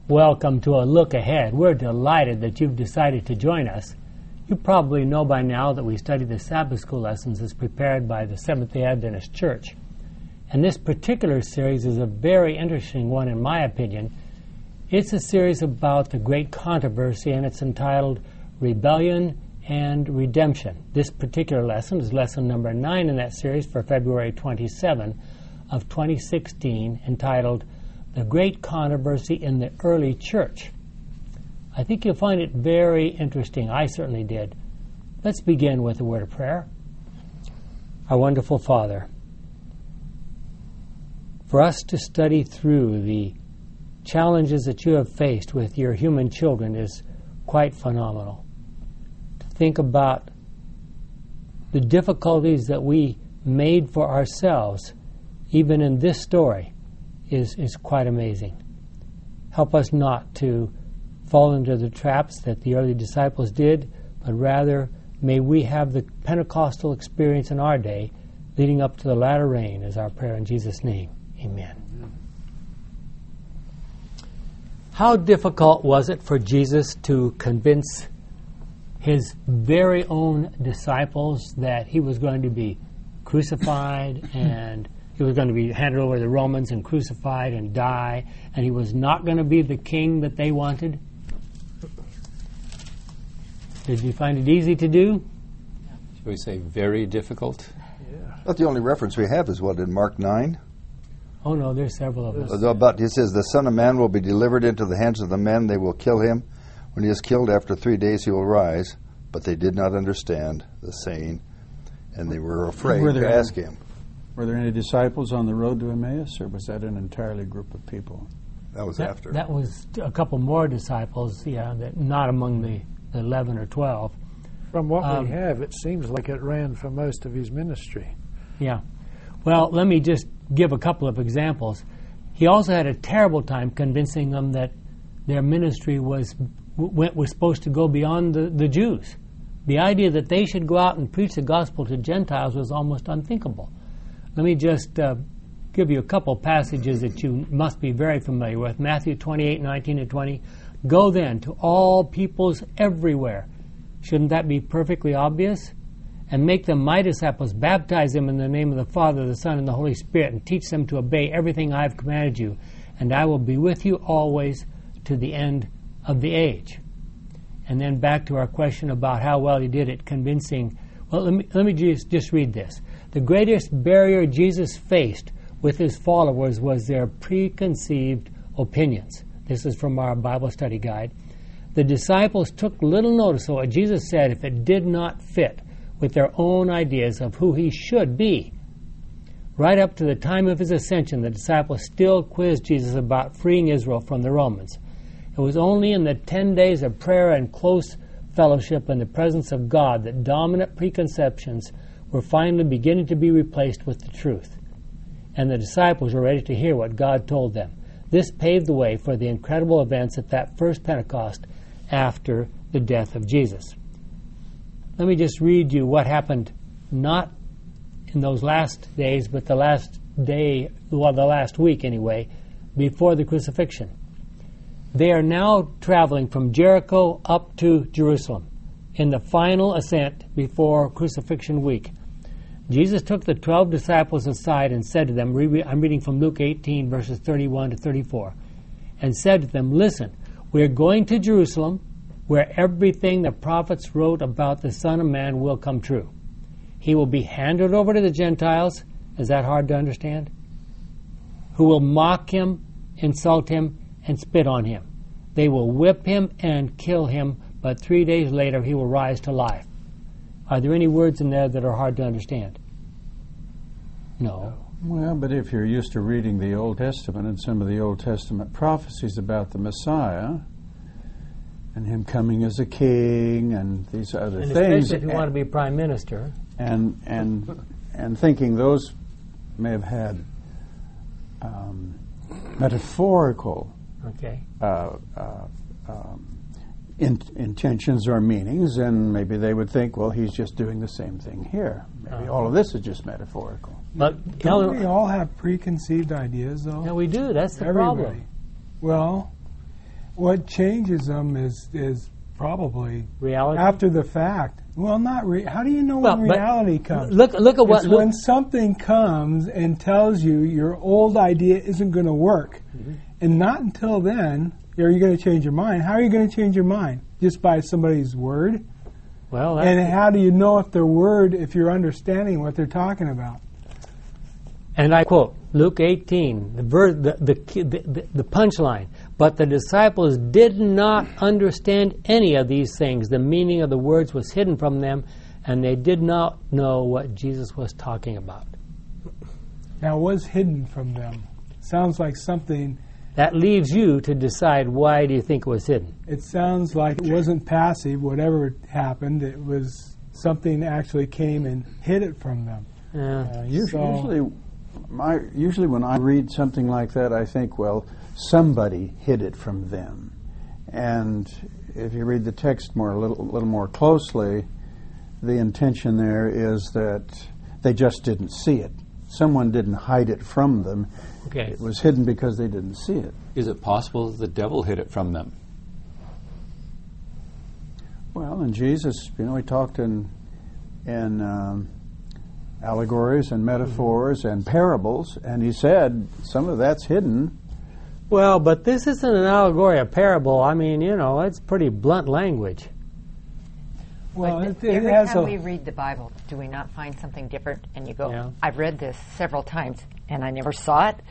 Welcome to a look ahead. We're delighted that you've decided to join us. You probably know by now that we study the Sabbath School lessons as prepared by the Seventh-day Adventist Church. And this particular series is a very interesting one in my opinion. It's a series about the great controversy, and it's entitled Rebellion and Redemption. This particular lesson is lesson number 9 in that series for February 27 of 2016, entitled The Great Controversy in the Early Church. I think you'll find it very interesting. I certainly did. Let's begin with a word of prayer. Our wonderful Father, for us to study through the challenges that you have faced with your human children is quite phenomenal. To think about the difficulties that we made for ourselves, even in this story, is quite amazing. Help us not to fall into the traps that the early disciples did, but rather may we have the Pentecostal experience in our day leading up to the latter rain, is our prayer in Jesus' name. Amen. How difficult was it for Jesus to convince his very own disciples that he was going to be crucified and he was going to be handed over to the Romans and crucified and die, and he was not going to be the king that they wanted? Did you find it easy to do? Should we say very difficult? Yeah. But the only reference we have is what, in Mark 9? Oh, no, there's several of them. About, it says, the Son of Man will be delivered into the hands of the men. They will kill him. When he is killed, after 3 days he will rise. But they did not understand the saying, and they were afraid to ask him. Were there any disciples on the road to Emmaus, or was that an entirely group of people? That was after. That was a couple more disciples, that not among the 11 or 12. From what we have, it seems like it ran for most of his ministry. Yeah. Well, let me just give a couple of examples. He also had a terrible time convincing them that their ministry was supposed to go beyond the Jews. The idea that they should go out and preach the gospel to Gentiles was almost unthinkable. Let me just give you a couple passages that you must be very familiar with. Matthew 28:19-20. Go then to all peoples everywhere. Shouldn't that be perfectly obvious? And make them my disciples, baptize them in the name of the Father, the Son, and the Holy Spirit, and teach them to obey everything I have commanded you. And I will be with you always to the end of the age. And then back to our question about how well he did at convincing. Well, let me just read this. The greatest barrier Jesus faced with his followers was their preconceived opinions. This is from our Bible study guide. The disciples took little notice of what Jesus said if it did not fit with their own ideas of who he should be. Right up to the time of his ascension, the disciples still quizzed Jesus about freeing Israel from the Romans. It was only in the 10 days of prayer and close fellowship in the presence of God that dominant preconceptions were finally beginning to be replaced with the truth. And the disciples were ready to hear what God told them. This paved the way for the incredible events at that first Pentecost after the death of Jesus. Let me just read you what happened, not in those last days, but the last day, well, the last week anyway, before the crucifixion. They are now traveling from Jericho up to Jerusalem in the final ascent before crucifixion week. Jesus took the 12 disciples aside and said to them, I'm reading from Luke 18, verses 31-34, and said to them, listen, we are going to Jerusalem, where everything the prophets wrote about the Son of Man will come true. He will be handed over to the Gentiles. Is that hard to understand? Who will mock him, insult him, and spit on him. They will whip him and kill him, but 3 days later he will rise to life. Are there any words in there that are hard to understand? No. Well, but if you're used to reading the Old Testament and some of the Old Testament prophecies about the Messiah and him coming as a king and these other and things, especially if you want to be prime minister, and thinking those may have had metaphorical intentions or meanings, and maybe they would think, well, he's just doing the same thing here. Maybe all of this is just metaphorical. But don't we all have preconceived ideas, though? Yeah, we do. That's the Everybody. problem. Well, What changes them is probably Reality? after the fact. Well, not how do you know when but reality comes? Look at what... It's when something comes and tells you your old idea isn't going to work. And not until then are you going to change your mind. How are you going to change your mind? Just by somebody's word? Well, And how do you know if their word, if you're understanding what they're talking about? and I quote, Luke 18, the punchline, "But the disciples did not understand any of these things. The meaning of the words was hidden from them, and they did not know what Jesus was talking about." Now, was hidden from them. Sounds like something, That leaves you to decide, why do you think it was hidden? it sounds like it wasn't passive, whatever happened, it was something actually came and hid it from them. Usually when I read something like that, I think, well, somebody hid it from them. And if you read the text a little more closely, the intention there is that they just didn't see it. Someone didn't hide it from them. Okay. It was hidden because they didn't see it. Is it possible that the devil hid it from them? Well, and Jesus, he talked in allegories and metaphors and parables, and he said some of that's hidden. Well, but this isn't an allegory, a parable. I mean, it's pretty blunt language. Well, But it every has time a... we read the Bible, do we not find something different? And you go, Yeah. I've read this several times, and I never saw it.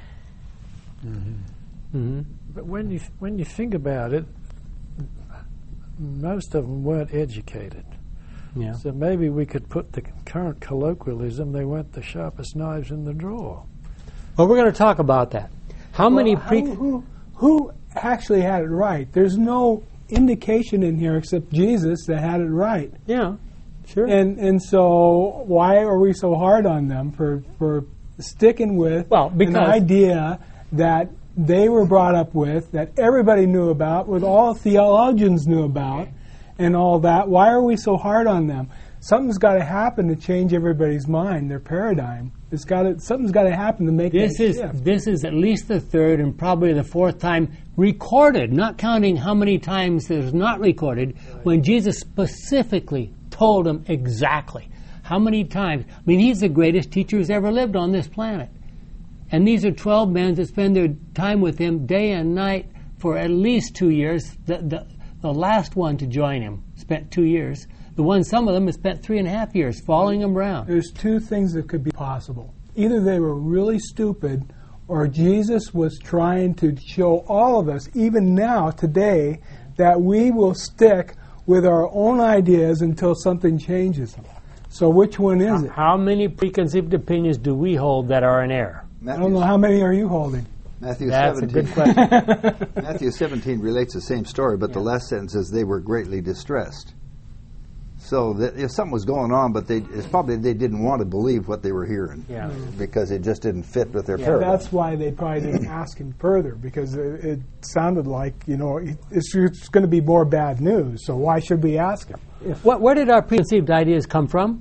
But when you think about it, most of them weren't educated. Yeah. So maybe we could put the current colloquialism, they weren't the sharpest knives in the drawer. Well, we're going to talk about that. How many who actually had it right? There's no indication in here except Jesus that had it right. Yeah, sure. And so why are we so hard on them for sticking with an idea that they were brought up with, that everybody knew about, what all theologians knew about, and all that? Why are we so hard on them? Something's got to happen to change everybody's mind, their paradigm. Something's got to happen to make this that shift. This is at least the third and probably the fourth time recorded, not counting how many times it was not recorded, when Jesus specifically told them exactly how many times. I mean, he's the greatest teacher who's ever lived on this planet. And these are 12 men that spend their time with him day and night for at least 2 years. The last one to join him spent 2 years. Some of them have spent 3.5 years following him around. There's two things that could be possible. Either they were really stupid, or Jesus was trying to show all of us, even now, today, that we will stick with our own ideas until something changes them. So which one is it? How many preconceived opinions do we hold that are in error? I don't know. How many are you holding? Matthew That's 17. a good question. Matthew 17 relates the same story, but the last sentence says they were greatly distressed. So that if something was going on, but it's probably they didn't want to believe what they were hearing, because it just didn't fit with their paradigm. That's why they probably didn't ask him further, because it sounded like, it's going to be more bad news, so why should we ask him? Where did our preconceived ideas come from?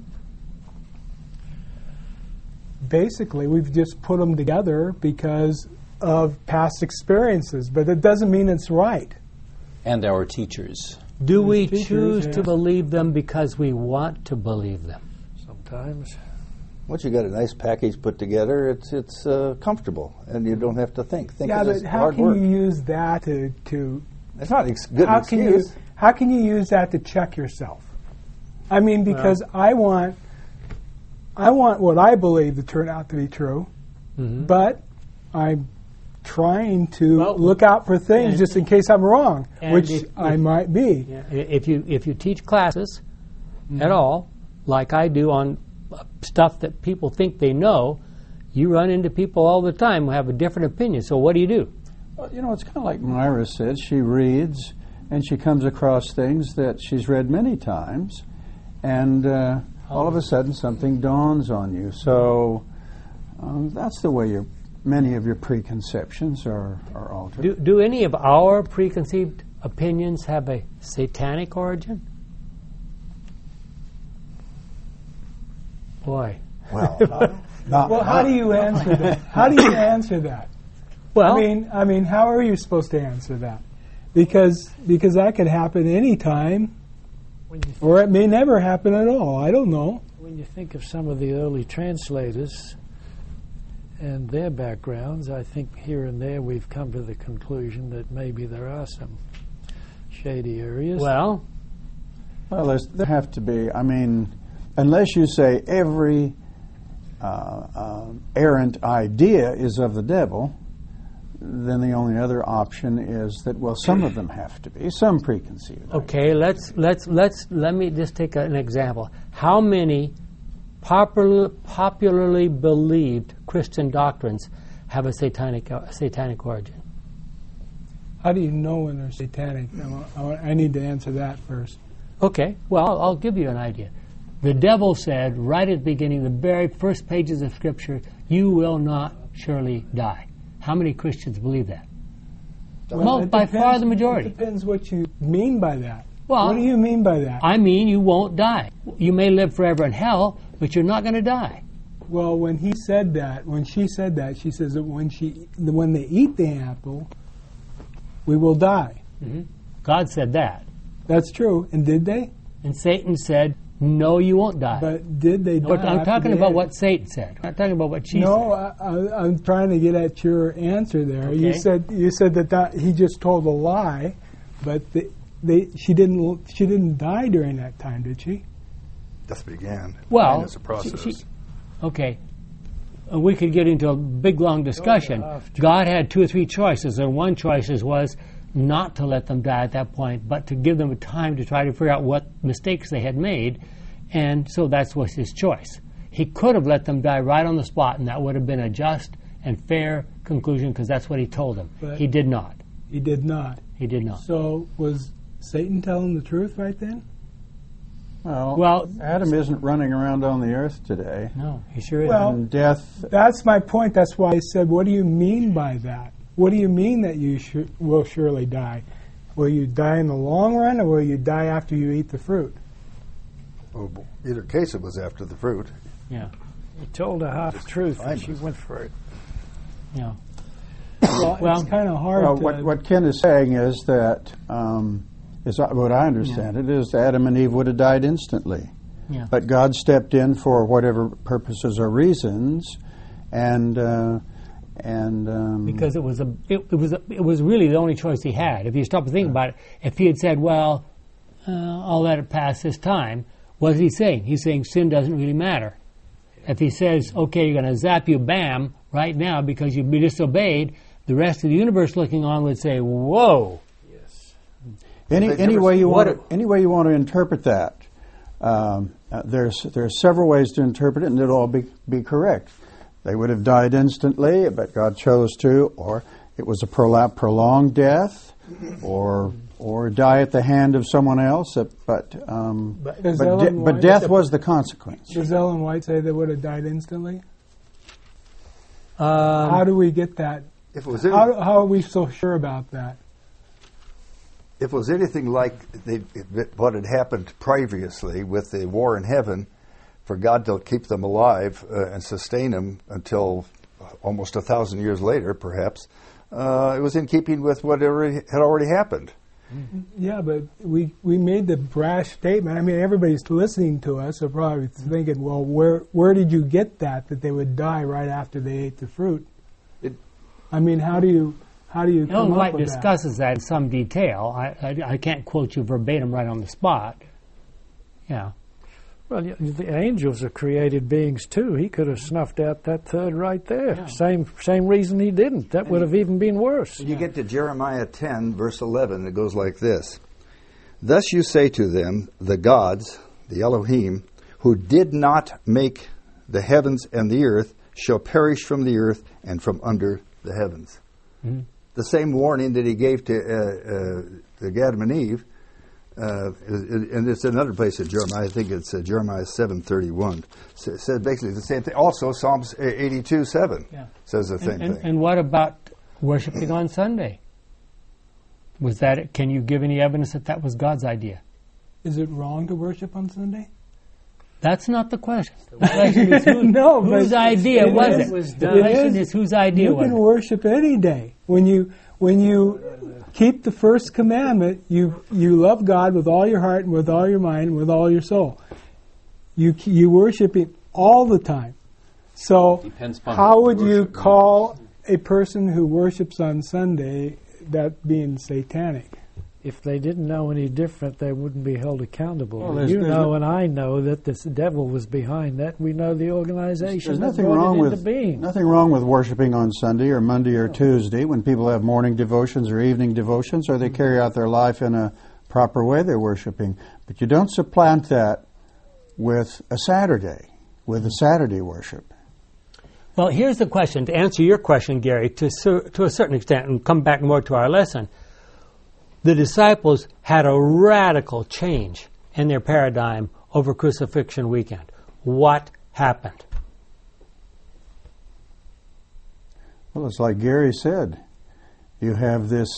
Basically, we've just put them together because of past experiences, but it doesn't mean it's right. And our teachers. Do we Teachers, choose yes. to believe them because we want to believe them? Sometimes. Once you got a nice package put together, it's comfortable, and you don't have to think. Yeah, is but how hard can work. you use that to It's not good how can excuse. how can you use that to check yourself? I mean, because I want what I believe to turn out to be true, but I'm trying to look out for things just in case I'm wrong, which I might be. Yeah. If you teach classes at all, like I do on stuff that people think they know, you run into people all the time who have a different opinion. So what do you do? Well, it's kind of like Myra said. She reads, and she comes across things that she's read many times, and all of a sudden something dawns on you. So that's the way many of your preconceptions are altered. Do any of our preconceived opinions have a satanic origin? Boy. Well, How do you answer that? How do you answer that? Well, I mean, how are you supposed to answer that? because that could happen any time, or it may never happen at all. I don't know. When you think of some of the early translators and their backgrounds, I think here and there we've come to the conclusion that maybe there are some shady areas. Well, there have to be. I mean, unless you say every errant idea is of the devil, then the only other option is that, well, some of them have to be, some preconceived. Okay, let me just take an example. How many popularly believed Christian doctrines have a satanic origin? How do you know when they're satanic? I need to answer that first. Okay, well, I'll give you an idea. The devil said right at the beginning, the very first pages of Scripture, you will not surely die. How many Christians believe that? Well, by far the majority. It depends what you mean by that. Well, what do you mean by that? I mean you won't die. You may live forever in hell, but you're not going to die. Well, when she said that, she says that when they eat the apple, we will die. Mm-hmm. God said that. That's true. And did they? And Satan said, no, you won't die. But did they die? I'm talking about what Satan said. I'm not talking about what she said. No, I'm trying to get at your answer there. Okay. You said that he just told a lie, but she didn't die during that time, did she? Just began. Well, it's a process. Okay. We could get into a big, long discussion. God had 2 or 3 choices, and one choice was not to let them die at that point, but to give them time to try to figure out what mistakes they had made, and so that was his choice. He could have let them die right on the spot, and that would have been a just and fair conclusion, because that's what he told them. But he did not. He did not. He did not. So was Satan telling the truth right then? Well, Adam isn't running around on the earth today. No, he sure isn't. Well, and death. That's my point. That's why I said, what do you mean by that? What do you mean that you will surely die? Will you die in the long run, or will you die after you eat the fruit? Well, either case, it was after the fruit. Yeah. He told her half the truth, and she went for it. Yeah. Well, it's kind of hard. What Ken is saying is that, is what I understand it, is Adam and Eve would have died instantly. Yeah. But God stepped in for whatever purposes or reasons, and because it was really the only choice he had. If you stop to think about it, if he had said, "Well, I'll let it pass this time," what is he saying? He's saying sin doesn't really matter. If he says, "Okay, you're going to zap you, bam, right now because you disobeyed," the rest of the universe looking on would say, "Whoa." Yes. Any way you want to interpret that, there's several ways to interpret it, and it'll all be correct. They would have died instantly, but God chose to, or it was a prolonged death, or die at the hand of someone else. But death was the consequence. Does Ellen White say they would have died instantly? How do we get that? How are we so sure about that? If it was anything like what had happened previously with the war in heaven, for God to keep them alive and sustain them until almost 1,000 years later, perhaps, it was in keeping with whatever had already happened. Yeah, but we made the brash statement. I mean, everybody's listening to us are probably thinking, well, where did you get that they would die right after they ate the fruit? I mean, how do you Ellen White discusses that in some detail. I can't quote you verbatim right on the spot. Yeah. Well, the angels are created beings too. He could have snuffed out that third right there. Yeah. Same reason he didn't. That would have even been worse. When you get to Jeremiah 10, verse 11, it goes like this. Thus you say to them, the gods, the Elohim, who did not make the heavens and the earth, shall perish from the earth and from under the heavens. Mm-hmm. The same warning that he gave to Adam and Eve, and it's another place in Jeremiah. I think it's Jeremiah 7:31. It says basically the same thing. Also, Psalms 82:7 says the same thing. And what about worshiping on Sunday? Was that? Can you give any evidence that was God's idea? Is it wrong to worship on Sunday? That's not the question. The question is whose idea was it? The question is whose idea was it? You can worship any day. When when you keep the first commandment, you love God with all your heart and with all your mind and with all your soul. You worship Him all the time. So how would you call a person who worships on Sunday that being satanic? If they didn't know any different, they wouldn't be held accountable. Well, and I know that this devil was behind that. We know the organization. There's nothing wrong with worshiping on Sunday or Monday or Tuesday when people have morning devotions or evening devotions, or they carry out their life in a proper way. They're worshiping, but you don't supplant that with a Saturday worship. Well, here's the question. To answer your question, Gary, to a certain extent, and come back more to our lesson, the disciples had a radical change in their paradigm over Crucifixion weekend. What happened? Well, it's like Gary said. You have this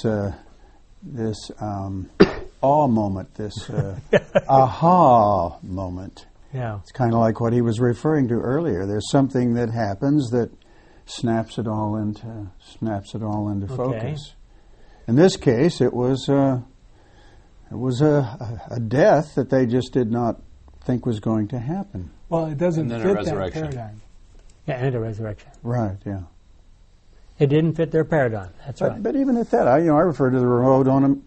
awe moment, this aha moment. Yeah. It's kind of like what he was referring to earlier. There's something that happens that snaps it all into focus. In this case, it was a death that they just did not think was going to happen. Well, it doesn't fit that paradigm. Yeah, and a resurrection. Right. Yeah. It didn't fit their paradigm. That's right. But even at that, I refer to the road on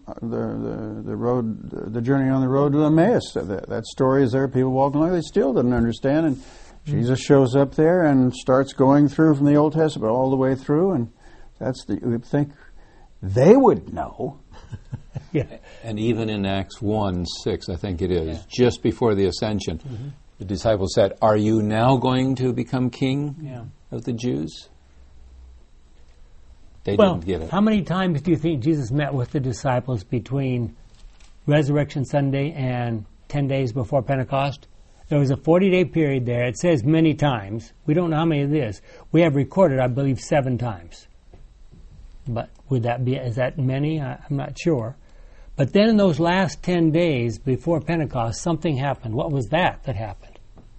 the journey on the road to Emmaus. That story is there. People walking along, they still didn't understand, and Jesus shows up there and starts going through from the Old Testament all the way through, and you'd think they would know. Yeah. And even in Acts 1:6, I think it is, just before the ascension, the disciples said, "Are you now going to become king of the Jews?" They didn't get it. How many times do you think Jesus met with the disciples between Resurrection Sunday and 10 days before Pentecost? There was a 40-day period there. It says many times. We don't know how many it is. We have recorded, I believe, 7 times. But is that many? I'm not sure. But then in those last 10 days before Pentecost, something happened. What was that happened?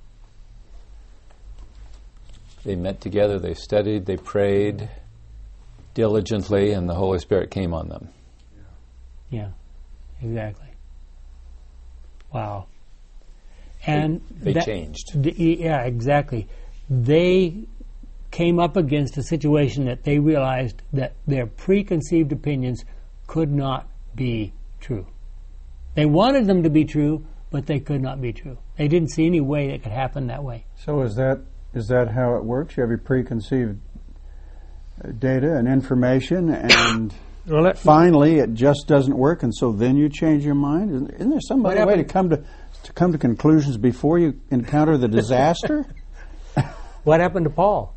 They met together, they studied, they prayed diligently, and the Holy Spirit came on them. Yeah, exactly. Wow. And they changed. Yeah, exactly. They came up against a situation that they realized that their preconceived opinions could not be true. They wanted them to be true, but they could not be true. They didn't see any way it could happen that way. So is that how it works? You have your preconceived data and information, and finally it just doesn't work, and so then you change your mind? Isn't there some other way to come to conclusions before you encounter the disaster? What happened to Paul?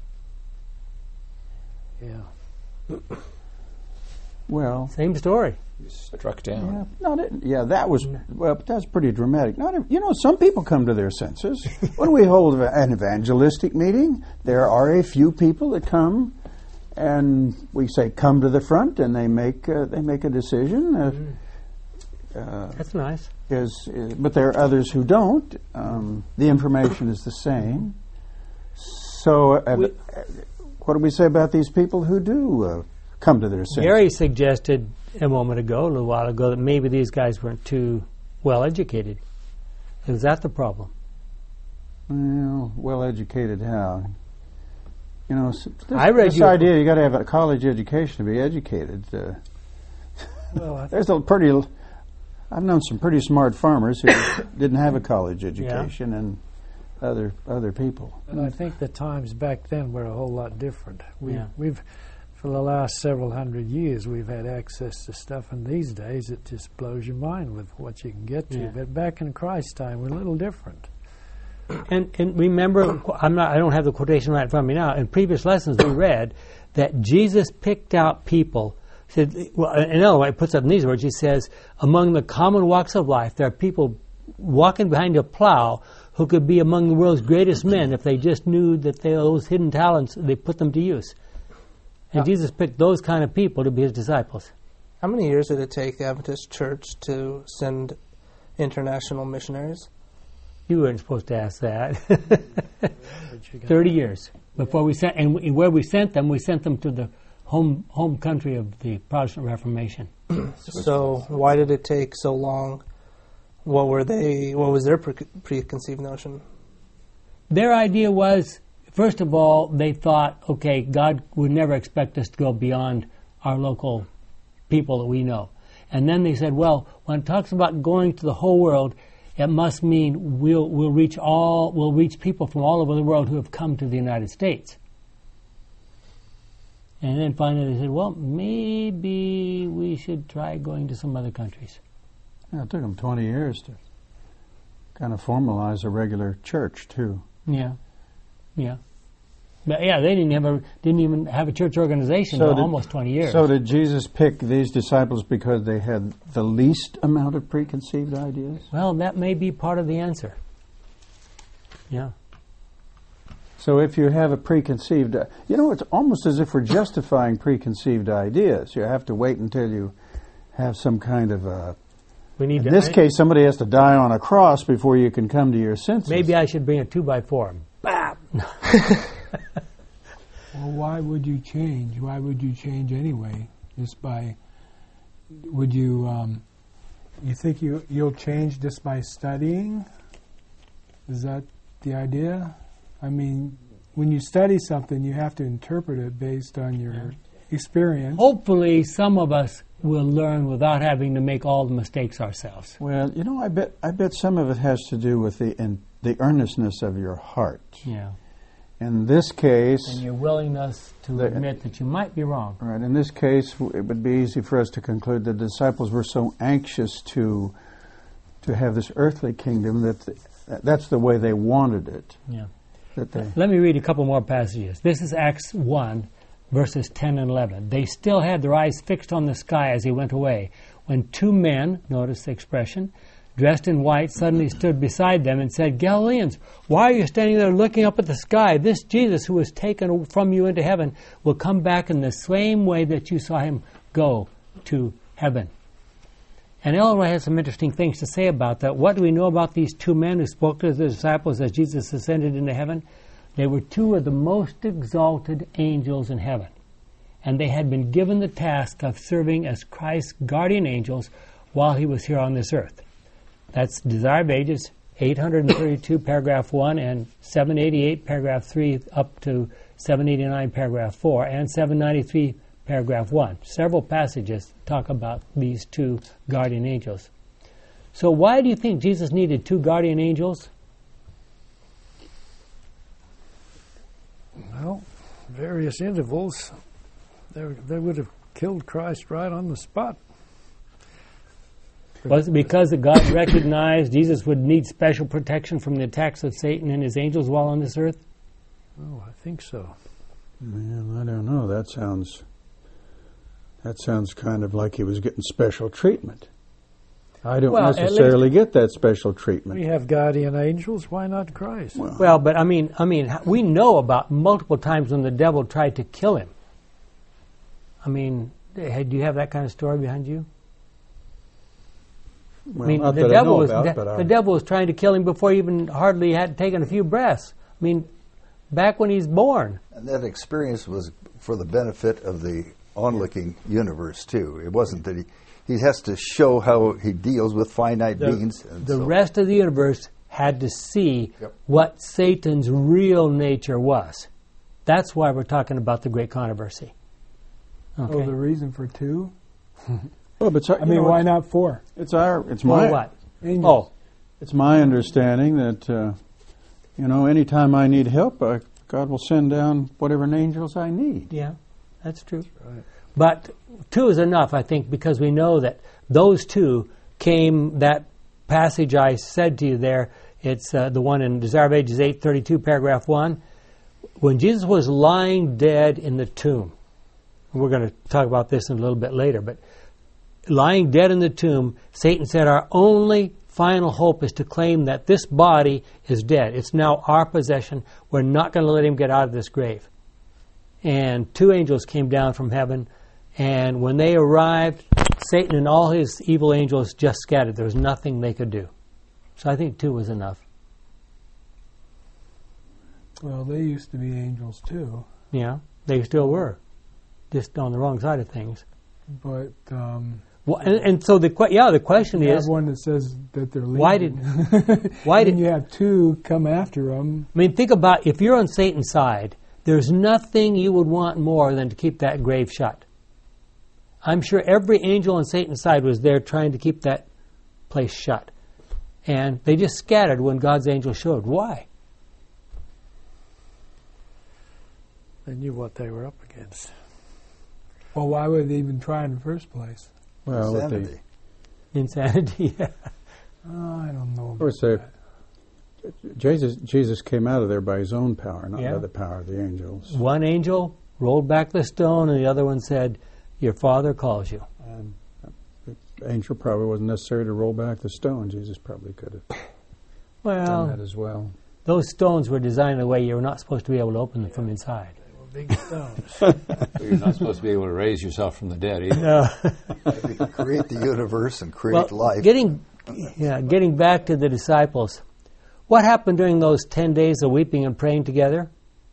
Yeah. Well, same story. He was struck down. But that's pretty dramatic. Some people come to their senses. When we hold an evangelistic meeting, there are a few people that come, and we say, "Come to the front," and they make a decision. That's nice. But there are others who don't. The information is the same. So, what do we say about these people who do come to their senses? Gary suggested a little while ago, that maybe these guys weren't too well educated. Is that the problem? Well educated how? This idea you got to have a college education to be educated. I've known some pretty smart farmers who didn't have a college education, and other people. And I think the times back then were a whole lot different. We've for the last several hundred years, we've had access to stuff, and these days it just blows your mind with what you can get to. But back in Christ's time, we're a little different. And remember, I don't have the quotation right in front of me now. In previous lessons, we read that Jesus picked out people. Said, well, in other way, he puts up in these words. He says, among the common walks of life, there are people walking behind a plow who could be among the world's greatest men if they just knew that those hidden talents, they put them to use. And Jesus picked those kind of people to be his disciples. How many years did it take the Adventist Church to send international missionaries? You weren't supposed to ask that. 30 years before we sent, and where we sent them to the home country of the Protestant Reformation. So why did it take so long? What was their preconceived notion? Their idea was, first of all, they thought, okay, God would never expect us to go beyond our local people that we know. And then they said, well, when it talks about going to the whole world, it must mean we'll reach people from all over the world who have come to the United States. And then finally they said, well, maybe we should try going to some other countries. Yeah, it took them 20 years to kind of formalize a regular church, too. Yeah. But yeah, they didn't even have a church organization for almost 20 years. So did Jesus pick these disciples because they had the least amount of preconceived ideas? Well, that may be part of the answer. Yeah. So if you have a preconceived... it's almost as if we're justifying preconceived ideas. You have to wait until you have some kind of a... In this case, somebody has to die on a cross before you can come to your senses. Maybe I should bring a 2x4. Bam! Well, why would you change? Why would you change anyway? Would you, you think you'll change just by studying? Is that the idea? I mean, when you study something, you have to interpret it based on your experience. Hopefully, some of us will learn without having to make all the mistakes ourselves. Well, I bet some of it has to do with the earnestness of your heart. Yeah. In this case... And your willingness to admit that you might be wrong. Right. In this case, it would be easy for us to conclude that the disciples were so anxious to have this earthly kingdom that that's the way they wanted it. Yeah. Let me read a couple more passages. This is Acts 1, verses 10 and 11. They still had their eyes fixed on the sky as he went away, when two men, notice the expression, dressed in white, suddenly stood beside them and said, Galileans, why are you standing there looking up at the sky? This Jesus who was taken from you into heaven will come back in the same way that you saw him go to heaven. And Elroy has some interesting things to say about that. What do we know about these two men who spoke to the disciples as Jesus ascended into heaven? They were two of the most exalted angels in heaven. And they had been given the task of serving as Christ's guardian angels while he was here on this earth. That's Desire of Ages 832, paragraph 1, and 788, paragraph 3, up to 789, paragraph 4, and 793, paragraph 1. Several passages talk about these two guardian angels. So why do you think Jesus needed two guardian angels? Well, various intervals. They would have killed Christ right on the spot. Was it because that God recognized Jesus would need special protection from the attacks of Satan and his angels while on this earth? Oh, I think so. Man, I don't know. That sounds kind of like he was getting special treatment. I don't necessarily get that special treatment. We have guardian angels. Why not Christ? Well, but I mean, we know about multiple times when the devil tried to kill him. I mean, do you have that kind of story behind you? Well, the devil was trying to kill him before he even hardly had taken a few breaths. I mean, back when he's born. And that experience was for the benefit of the onlooking universe, too. It wasn't that he has to show how he deals with finite beings. The rest of the universe had to see what Satan's real nature was. That's why we're talking about the great controversy. Okay. Oh, the reason for two? Well, but why not four? It's what? Angels. It's my understanding that anytime I need help, God will send down whatever angels I need. Yeah, that's true. That's right. But two is enough, I think, because we know that those two came. That passage I said to you there. It's the one in Desire of Ages 832, paragraph 1. When Jesus was lying dead in the tomb, we're going to talk about this in a little bit later, but lying dead in the tomb, Satan said, our only final hope is to claim that this body is dead. It's now our possession. We're not going to let him get out of this grave. And two angels came down from heaven, and when they arrived, Satan and all his evil angels just scattered. There was nothing they could do. So I think two was enough. Well, they used to be angels too. Yeah, they still were. just on the wrong side of things. But well, and so the question you is, have one that says that they're leaving. why did you have two come after them? I mean, think about if you're on Satan's side, there's nothing you would want more than to keep that grave shut. I'm sure every angel on Satan's side was there trying to keep that place shut. And they just scattered when God's angel showed. Why? They knew what they were up against. Well, why would they even try in the first place? Well, Insanity. Yeah. I don't know. Of course, Jesus came out of there by his own power, not by the power of the angels. One angel rolled back the stone, and the other one said, "Your Father calls you." And the angel probably wasn't necessary to roll back the stone. Jesus probably could have done that as well. Those stones were designed in a way you were not supposed to be able to open them from inside. Big stones. So you're not supposed to be able to raise yourself from the dead either. No. You can create the universe and create life. Getting back to the disciples, what happened during those 10 days of weeping and praying together?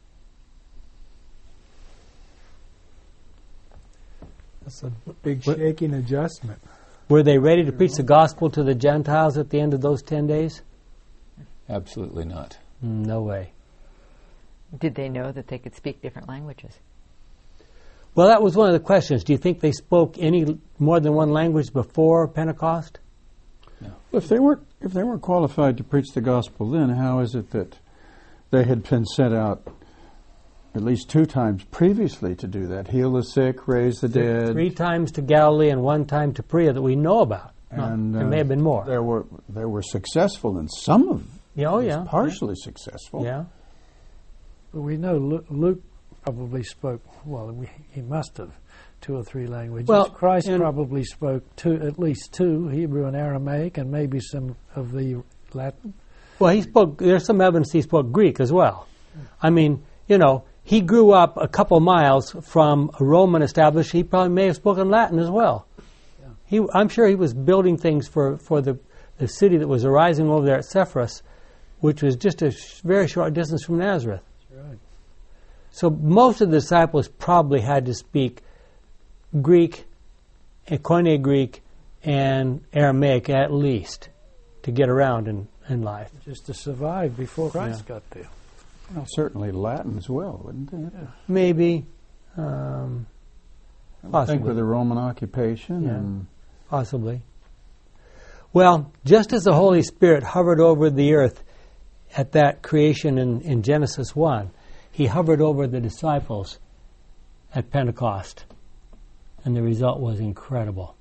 That's a big shaking adjustment. Were they ready to preach the gospel to the Gentiles at the end of those 10 days? Absolutely not. No way. Did they know that they could speak different languages? Well, that was one of the questions. Do you think they spoke any more than one language before Pentecost? No. If they weren't qualified to preach the gospel then, how is it that they had been sent out at least 2 times previously to do that? Heal the sick, raise the dead. 3 times to Galilee and 1 time to Perea that we know about. And there may have been more. They were successful in some of them. Partially successful. Yeah. But we know Luke probably spoke, he must have 2 or 3 languages. Well, Christ probably spoke at least 2, Hebrew and Aramaic, and maybe some of the Latin. Well, there's some evidence he spoke Greek as well. I mean, he grew up a couple miles from a Roman establishment. He probably may have spoken Latin as well. Yeah. I'm sure he was building things for the city that was arising over there at Sepphoris, which was just a very short distance from Nazareth. Right. So most of the disciples probably had to speak Greek, Koine Greek, and Aramaic at least to get around in life. Just to survive before Christ got there. Well, certainly Latin as well, wouldn't they? Yeah. Maybe. I Possibly. think with the Roman occupation. And possibly. Well, just as the Holy Spirit hovered over the earth at that creation in Genesis 1, he hovered over the disciples at Pentecost, and the result was incredible.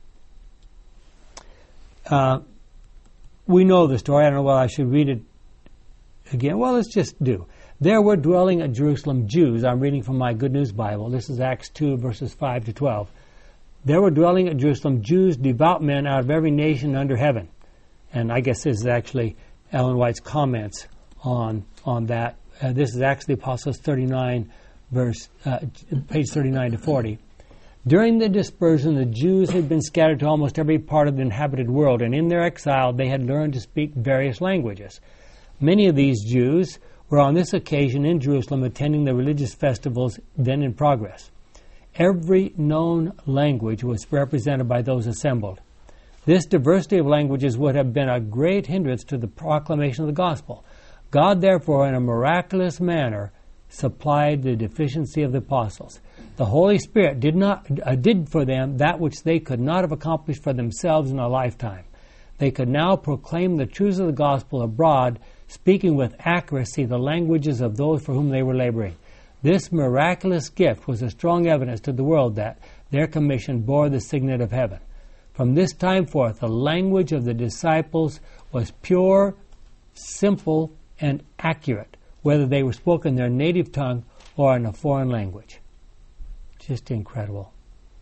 We know the story. I don't know whether I should read it again. Well, let's just do. There were dwelling at Jerusalem Jews. I'm reading from my Good News Bible. This is Acts 2, verses 5 to 12. There were dwelling at Jerusalem Jews, devout men out of every nation under heaven. And I guess this is actually Ellen White's comments on that. This is Acts of the Apostles 39, page 39 to 40. During the dispersion, the Jews had been scattered to almost every part of the inhabited world, and in their exile they had learned to speak various languages. Many of these Jews were on this occasion in Jerusalem attending the religious festivals then in progress. Every known language was represented by those assembled. This diversity of languages would have been a great hindrance to the proclamation of the gospel. God, therefore, in a miraculous manner, supplied the deficiency of the apostles. The Holy Spirit did for them that which they could not have accomplished for themselves in a lifetime. They could now proclaim the truths of the gospel abroad, speaking with accuracy the languages of those for whom they were laboring. This miraculous gift was a strong evidence to the world that their commission bore the signet of heaven. From this time forth, the language of the disciples was pure, simple, and accurate, whether they were spoken in their native tongue or in a foreign language. Just incredible.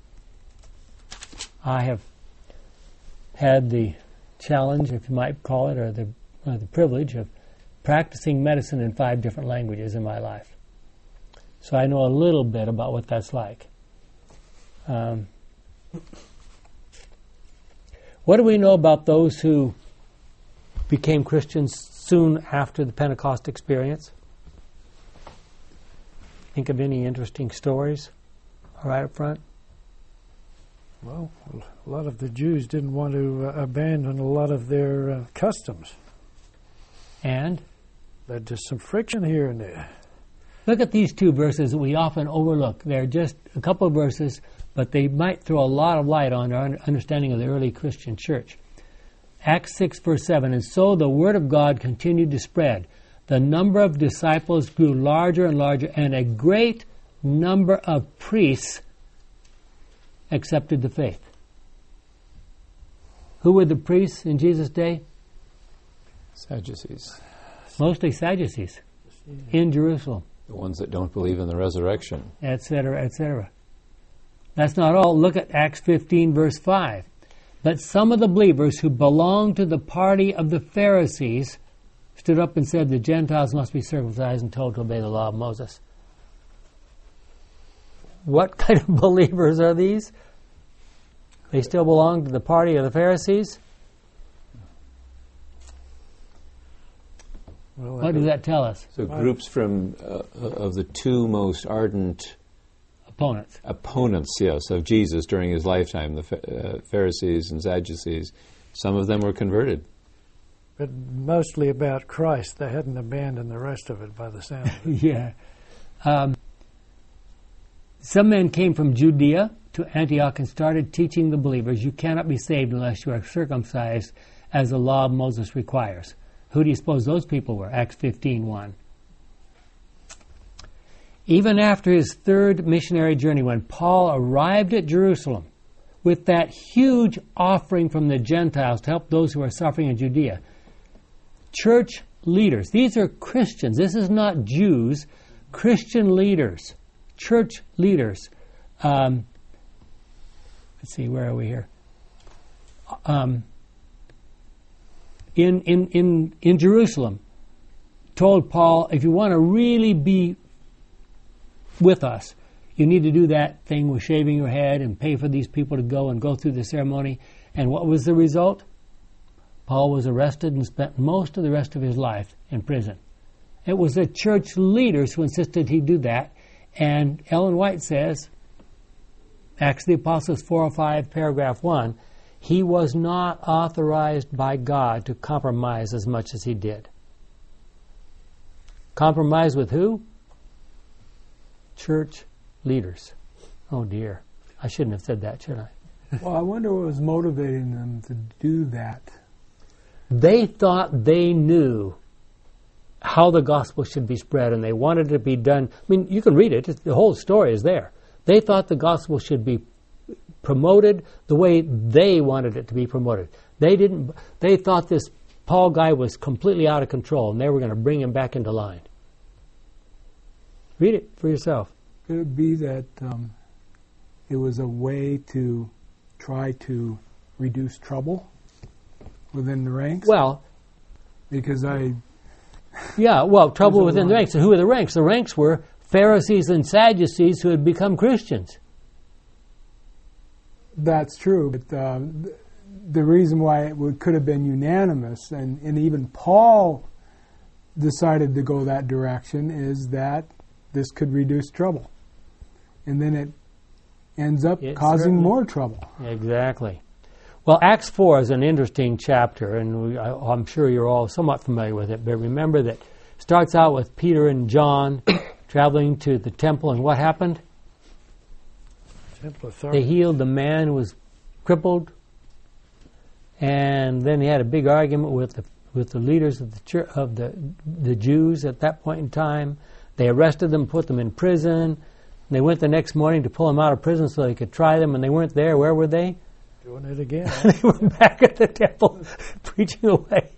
I have had the challenge, if you might call it, or the privilege of practicing medicine in 5 different languages in my life. So I know a little bit about what that's like. What do we know about those who became Christians soon after the Pentecost experience? Think of any interesting stories right up front. Well, a lot of the Jews didn't want to abandon a lot of their customs. And? Led to some friction here and there. Look at these two verses that we often overlook. They're just a couple of verses, but they might throw a lot of light on our understanding of the early Christian church. Acts 6, verse 7, and so the word of God continued to spread. The number of disciples grew larger and larger, and a great number of priests accepted the faith. Who were the priests in Jesus' day? Sadducees. Mostly Sadducees in Jerusalem. The ones that don't believe in the resurrection. Etc., etc. That's not all. Look at Acts 15, verse 5. But some of the believers who belonged to the party of the Pharisees stood up and said the Gentiles must be circumcised and told to obey the law of Moses. What kind of believers are these? They still belong to the party of the Pharisees? Well, what does that tell us? So groups from of the two most ardent opponents, yes, of Jesus during his lifetime, the Pharisees and Sadducees, some of them were converted. But mostly about Christ. They hadn't abandoned the rest of it by the sound of it. Yeah. Some men came from Judea to Antioch and started teaching the believers, you cannot be saved unless you are circumcised as the law of Moses requires. Who do you suppose those people were? Acts 15:1. Even after his third missionary journey, when Paul arrived at Jerusalem with that huge offering from the Gentiles to help those who are suffering in Judea, church leaders, these are Christians, this is not Jews, Christian leaders, church leaders. Let's see, where are we here? In Jerusalem, told Paul, if you want to really be with us, you need to do that thing with shaving your head and pay for these people to go through the ceremony. And what was the result? Paul was arrested and spent most of the rest of his life in prison. It was the church leaders who insisted he do that. And Ellen White says, Acts of the Apostles 4:5, paragraph 1, he was not authorized by God to compromise as much as he did. Compromise with who? Church leaders. Oh dear. I shouldn't have said that, should I? Well, I wonder what was motivating them to do that. They thought they knew how the gospel should be spread, and they wanted it to be done. I mean, you can read it. The whole story is there. They thought the gospel should be promoted the way they wanted it to be promoted. They thought this Paul guy was completely out of control, and they were going to bring him back into line. Read it for yourself. Could it be that it was a way to try to reduce trouble within the ranks? Well, because trouble within the ranks. And who are the ranks? The ranks were Pharisees and Sadducees who had become Christians. That's true, but the reason why it could have been unanimous, and even Paul decided to go that direction, is that this could reduce trouble. And then it ends up causing more trouble. Exactly. Well, Acts 4 is an interesting chapter, and I'm sure you're all somewhat familiar with it, but remember that it starts out with Peter and John traveling to the temple, and what happened? They healed the man who was crippled, and then he had a big argument with the leaders of the church, of the Jews at that point in time. They arrested them, put them in prison. And they went the next morning to pull them out of prison so they could try them, and they weren't there. Where were they? Doing it again. They were back at the temple preaching away.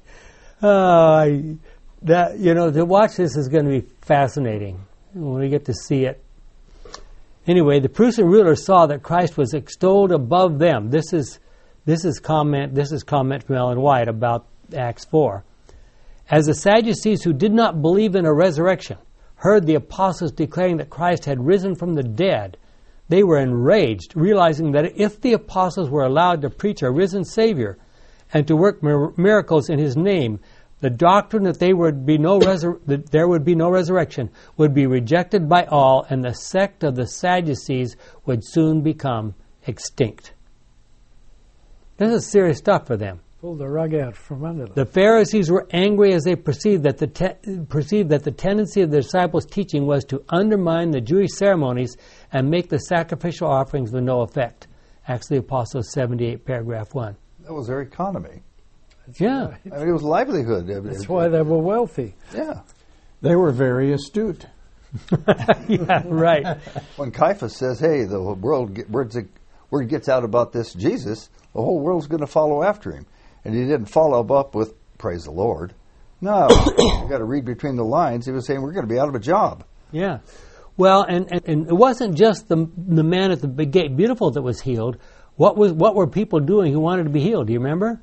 To watch this is going to be fascinating when we get to see it. Anyway, the priests and rulers saw that Christ was extolled above them. This is comment from Ellen White about Acts 4. As the Sadducees, who did not believe in a resurrection, heard the apostles declaring that Christ had risen from the dead, they were enraged, realizing that if the apostles were allowed to preach a risen Savior and to work miracles in his name, The doctrine that there would be no resurrection would be rejected by all, and the sect of the Sadducees would soon become extinct. This is serious stuff for them. Pull the rug out from under them. The Pharisees were angry as they perceived that the tendency of the disciples' teaching was to undermine the Jewish ceremonies and make the sacrificial offerings of no effect. Acts of the Apostles 78, paragraph 1. That was their economy. Yeah. I mean, it was livelihood. That's why they were wealthy. Yeah. They were very astute. Yeah, right. When Caiaphas says, hey, the word gets out about this Jesus, the whole world's going to follow after him. And he didn't follow up with, praise the Lord. No, you got to read between the lines. He was saying, we're going to be out of a job. Yeah. Well, and it wasn't just the man at the big gate, beautiful, that was healed. What were people doing who wanted to be healed? Do you remember?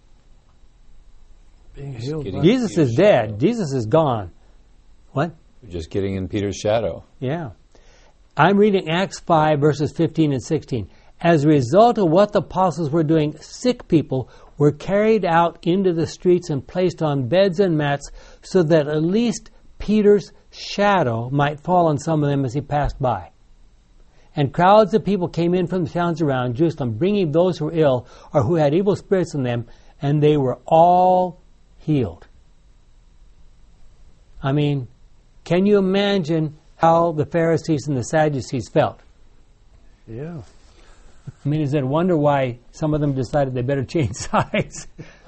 Being healed. Jesus is dead. Jesus is gone. What? Just getting in Peter's shadow. Yeah. I'm reading Acts 5, verses 15 and 16. As a result of what the apostles were doing, sick people were carried out into the streets and placed on beds and mats so that at least Peter's shadow might fall on some of them as he passed by. And crowds of people came in from the towns around Jerusalem, bringing those who were ill or who had evil spirits in them, and they were all healed. I mean, can you imagine how the Pharisees and the Sadducees felt? Yeah. I mean, is it a wonder why some of them decided they better change sides?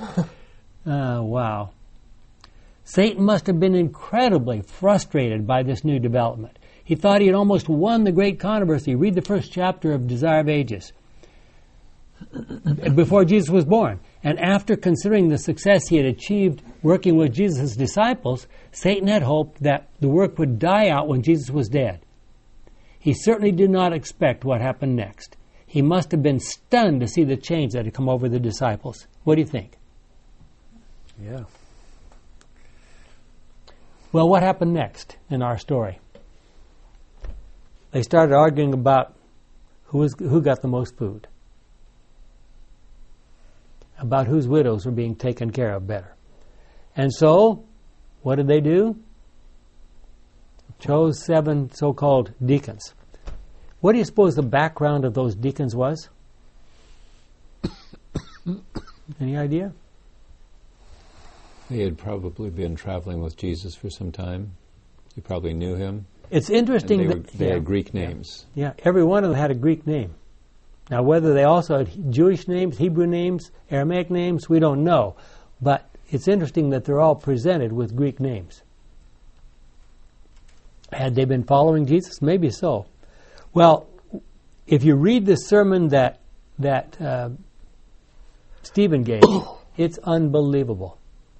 Wow. Satan must have been incredibly frustrated by this new development. He thought he had almost won the great controversy. Read the first chapter of Desire of Ages. Before Jesus was born. And after considering the success he had achieved working with Jesus' disciples, Satan had hoped that the work would die out when Jesus was dead. He certainly did not expect what happened next. He must have been stunned to see the change that had come over the disciples. What do you think? Yeah. Well, what happened next in our story? They started arguing about who got the most food, about whose widows were being taken care of better. And so, what did they do? Chose 7 so-called deacons. What do you suppose the background of those deacons was? Any idea? They had probably been traveling with Jesus for some time. You probably knew him. It's interesting that they had Greek names. Yeah, every one of them had a Greek name. Now, whether they also had Jewish names, Hebrew names, Aramaic names, we don't know. But it's interesting that they're all presented with Greek names. Had they been following Jesus? Maybe so. Well, if you read the sermon that Stephen gave, it's unbelievable.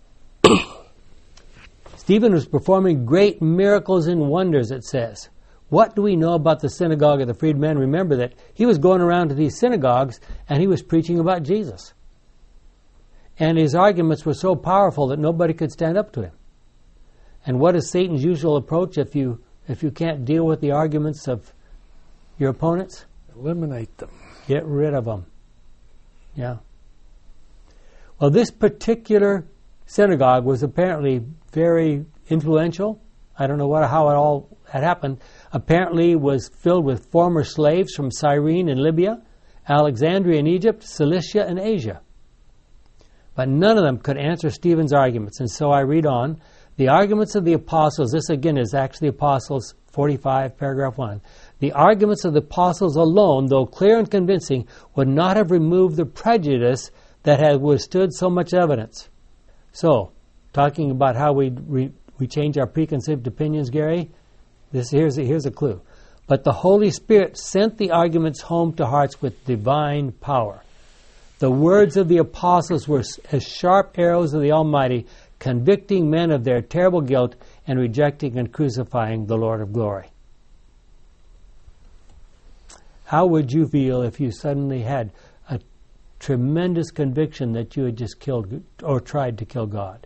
Stephen was performing great miracles and wonders, it says. What do we know about the synagogue of the freedmen? Remember that he was going around to these synagogues and he was preaching about Jesus. And his arguments were so powerful that nobody could stand up to him. And what is Satan's usual approach if you can't deal with the arguments of your opponents? Eliminate them. Get rid of them. Yeah. Well, this particular synagogue was apparently very influential. I don't know how it all had happened. Apparently it was filled with former slaves from Cyrene in Libya, Alexandria in Egypt, Cilicia and Asia. But none of them could answer Stephen's arguments. And so I read on. The arguments of the apostles, this again is Acts of the Apostles 45, paragraph 1. The arguments of the apostles alone, though clear and convincing, would not have removed the prejudice that had withstood so much evidence. So, talking about how we change our preconceived opinions, Gary, here's a clue. But the Holy Spirit sent the arguments home to hearts with divine power. The words of the apostles were as sharp arrows of the Almighty, convicting men of their terrible guilt and rejecting and crucifying the Lord of glory. How would you feel if you suddenly had a tremendous conviction that you had just killed or tried to kill God?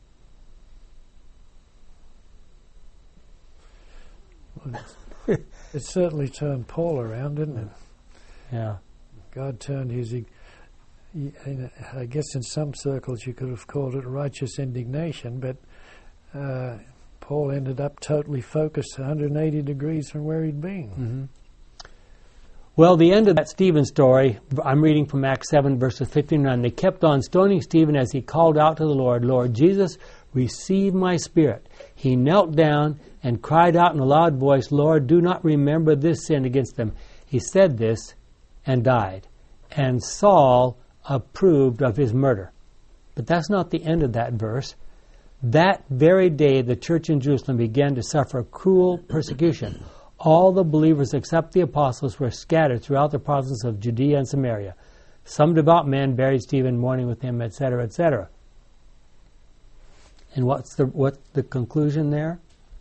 It certainly turned Paul around, didn't it? Yeah. God turned his I guess in some circles you could have called it righteous indignation, but Paul ended up totally focused 180 degrees from where he'd been. Mm-hmm. Well, the end of that Stephen story, I'm reading from Acts 7, verses 59. They kept on stoning Stephen as he called out to the Lord, Lord Jesus, receive my spirit. He knelt down and cried out in a loud voice, Lord, do not remember this sin against them. He said this and died. And Saul approved of his murder. But that's not the end of that verse. That very day, the church in Jerusalem began to suffer cruel persecution. All the believers except the apostles were scattered throughout the provinces of Judea and Samaria. Some devout men buried Stephen, mourning with him, etc., etc. And what's the conclusion there?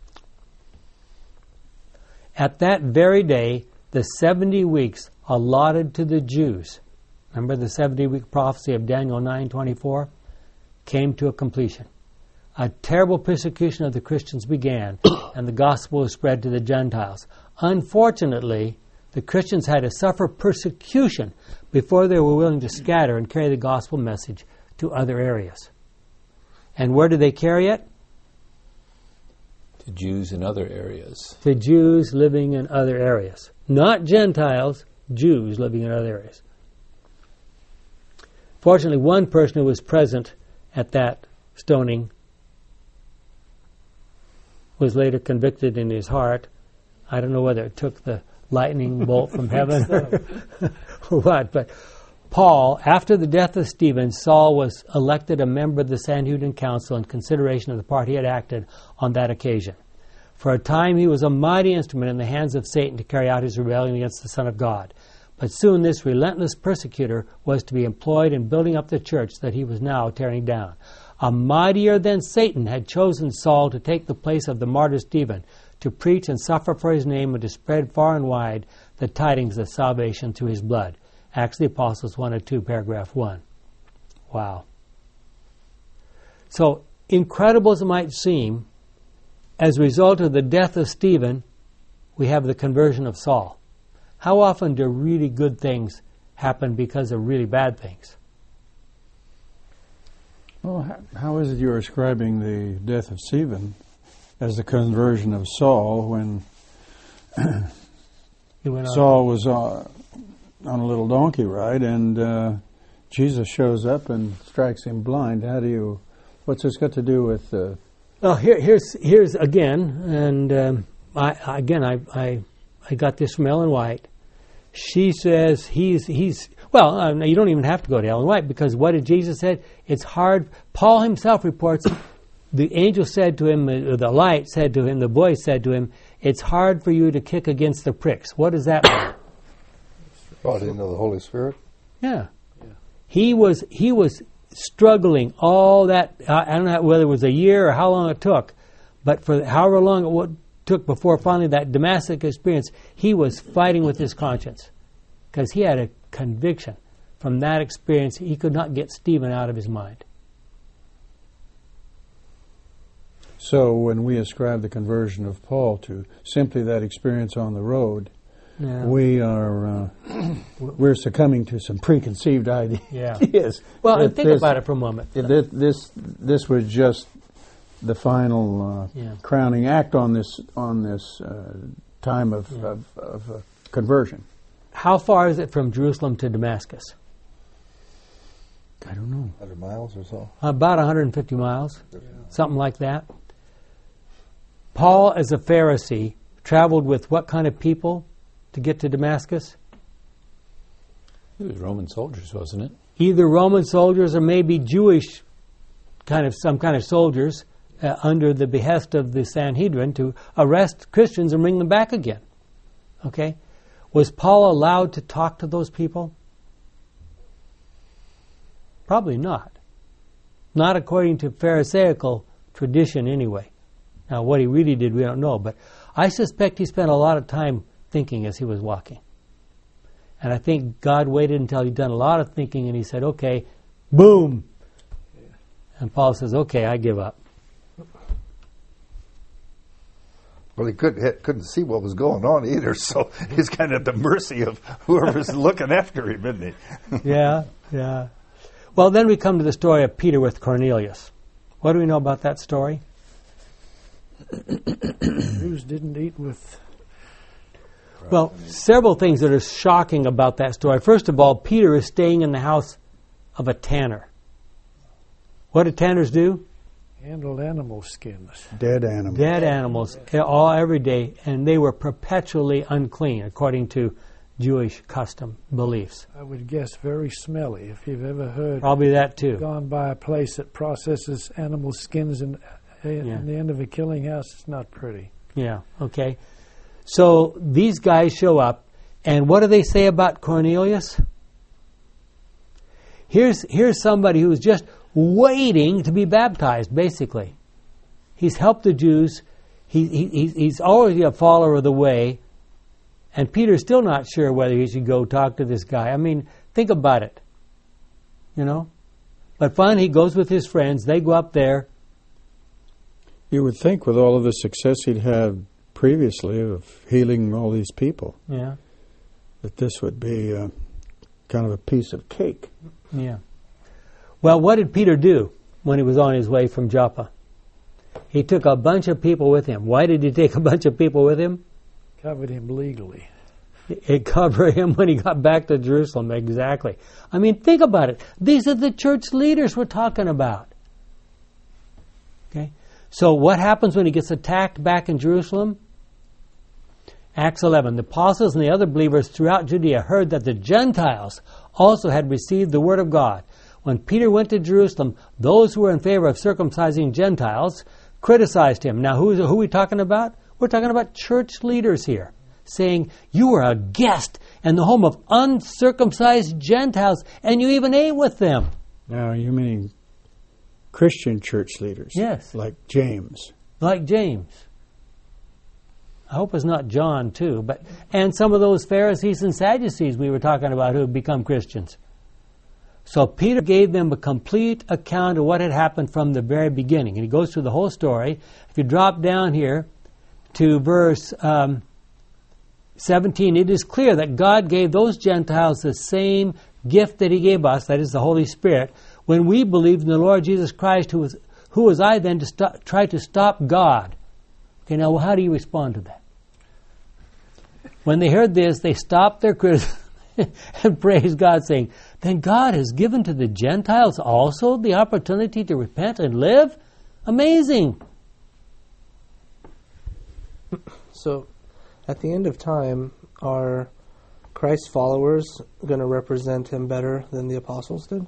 At that very day, the 70 weeks allotted to the Jews, remember the 70-week prophecy of Daniel 9:24, came to a completion. A terrible persecution of the Christians began, and the gospel was spread to the Gentiles. Unfortunately, the Christians had to suffer persecution before they were willing to scatter and carry the gospel message to other areas. And where did they carry it? To Jews in other areas. To Jews living in other areas. Not Gentiles, Jews living in other areas. Fortunately, one person who was present at that stoning was later convicted in his heart. I don't know whether it took the lightning bolt from heaven or what, but Paul, after the death of Stephen, Saul was elected a member of the Sanhedrin Council in consideration of the part he had acted on that occasion. For a time he was a mighty instrument in the hands of Satan to carry out his rebellion against the Son of God. But soon this relentless persecutor was to be employed in building up the church that he was now tearing down. A mightier than Satan had chosen Saul to take the place of the martyr Stephen, to preach and suffer for his name and to spread far and wide the tidings of salvation through his blood. Acts of the Apostles 1:2, paragraph 1. Wow. So, incredible as it might seem, as a result of the death of Stephen, we have the conversion of Saul. How often do really good things happen because of really bad things? Well, how is it you're ascribing the death of Stephen as the conversion of Saul when Saul was on a little donkey ride and Jesus shows up and strikes him blind? What's this got to do with... Well, here's again, and I got this from Ellen White. She says he's you don't even have to go to Ellen White, because what did Jesus say? It's hard. Paul himself reports, the angel said to him, the light said to him, the voice said to him, it's hard for you to kick against the pricks. What does that mean? Brought into the Holy Spirit? Yeah. He was struggling all that, I don't know whether it was a year or how long it took, but for however long it took before finally that Damascus experience, he was fighting with his conscience because he had a conviction from that experience. He could not get Stephen out of his mind. So when we ascribe the conversion of Paul to simply that experience on the road, we're succumbing to some preconceived ideas. Yeah. Yes. Well, think about it for a moment. This was just the final crowning act on this time of conversion. How far is it from Jerusalem to Damascus? I don't know. 100 miles or so? About 150 miles, something like that. Paul, as a Pharisee, traveled with what kind of people to get to Damascus? It was Roman soldiers, wasn't it? Either Roman soldiers or maybe Jewish some kind of soldiers under the behest of the Sanhedrin to arrest Christians and bring them back again. Okay? Was Paul allowed to talk to those people? Probably not. Not according to Pharisaical tradition anyway. Now, what he really did, we don't know. But I suspect he spent a lot of time thinking as he was walking. And I think God waited until he'd done a lot of thinking and he said, okay, boom. And Paul says, okay, I give up. Well, he couldn't see what was going on either, so he's kind of at the mercy of whoever's looking after him, isn't he? Yeah. Well, then we come to the story of Peter with Cornelius. What do we know about that story? Jews didn't eat with... Well, several things that are shocking about that story. First of all, Peter is staying in the house of a tanner. What do tanners do? Handled animal skins. Dead animals. Dead animals, every day, and they were perpetually unclean, according to Jewish custom beliefs. I would guess very smelly. If you've ever heard... Probably that too. Gone by a place that processes animal skins in the end of a killing house, it's not pretty. Yeah, okay. So these guys show up, and what do they say about Cornelius? Here's somebody who's just waiting to be baptized, basically. He's helped the Jews. He's already a follower of the way, and Peter's still not sure whether he should go talk to this guy. I mean, think about it, you know. But finally, he goes with his friends. They go up there. You would think with all of the success he'd had previously of healing all these people, that this would be kind of a piece of cake. Yeah. Well, what did Peter do when he was on his way from Joppa? He took a bunch of people with him. Why did he take a bunch of people with him? Covered him legally. It covered him when he got back to Jerusalem, exactly. I mean, think about it. These are the church leaders we're talking about. Okay? So what happens when he gets attacked back in Jerusalem? Acts 11. The apostles and the other believers throughout Judea heard that the Gentiles also had received the word of God. When Peter went to Jerusalem, those who were in favor of circumcising Gentiles criticized him. Now, who are we talking about? We're talking about church leaders here, saying, you are a guest in the home of uncircumcised Gentiles, and you even ate with them. Now, you mean Christian church leaders? Yes. Like James. Like James. I hope it's not John, too. And some of those Pharisees and Sadducees we were talking about who have become Christians. So Peter gave them a complete account of what had happened from the very beginning. And he goes through the whole story. If you drop down here to verse 17, it is clear that God gave those Gentiles the same gift that he gave us, that is the Holy Spirit, when we believed in the Lord Jesus Christ, who was I then to try to stop God? Okay, now how do you respond to that? When they heard this, they stopped their criticism and praised God, saying, then God has given to the Gentiles also the opportunity to repent and live? Amazing. So, at the end of time, are Christ's followers going to represent him better than the apostles did?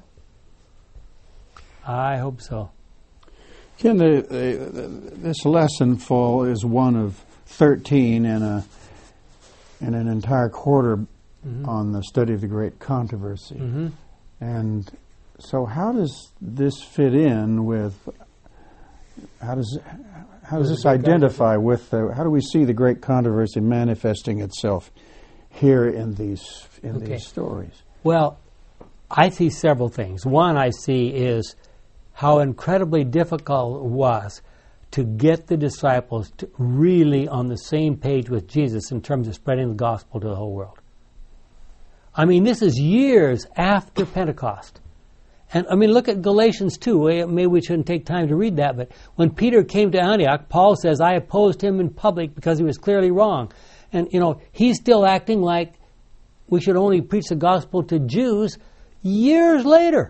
I hope so. Ken, this lesson full is one of 13 in an entire quarter on the study of the great controversy. And so how does this fit in with, how does this identify with, how do we see the great controversy manifesting itself here in these stories? Well, I see several things. One I see is how incredibly difficult it was to get the disciples to really on the same page with Jesus in terms of spreading the gospel to the whole world. I mean, this is years after Pentecost. And, I mean, look at Galatians 2. Maybe we shouldn't take time to read that, but when Peter came to Antioch, Paul says, I opposed him in public because he was clearly wrong. And, you know, he's still acting like we should only preach the gospel to Jews years later.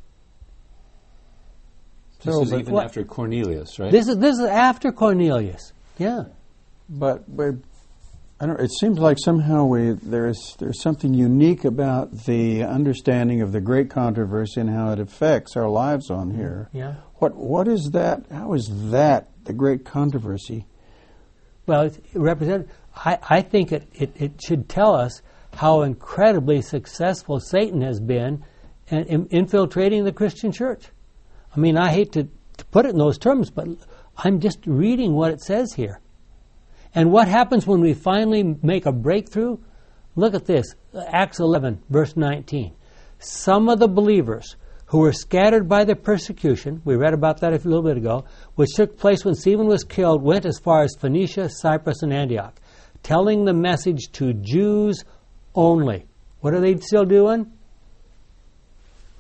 This is even after Cornelius, right? This is after Cornelius, yeah. But I don't. It seems like somehow there's something unique about the understanding of the great controversy and how it affects our lives on here. Yeah. What is that? How is that the great controversy? Well, I think it should tell us how incredibly successful Satan has been in infiltrating the Christian church. I mean, I hate to put it in those terms, but I'm just reading what it says here. And what happens when we finally make a breakthrough? Look at this, Acts 11, verse 19. Some of the believers who were scattered by the persecution, we read about that a little bit ago, which took place when Stephen was killed, went as far as Phoenicia, Cyprus, and Antioch, telling the message to Jews only. What are they still doing?